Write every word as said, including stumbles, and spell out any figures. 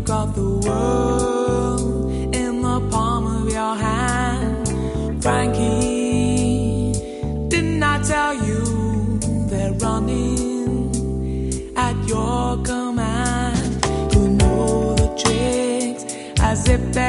got the world in the palm of your hand. Frankie, didn't I tell you they're running at your command? You know the tricks as if they're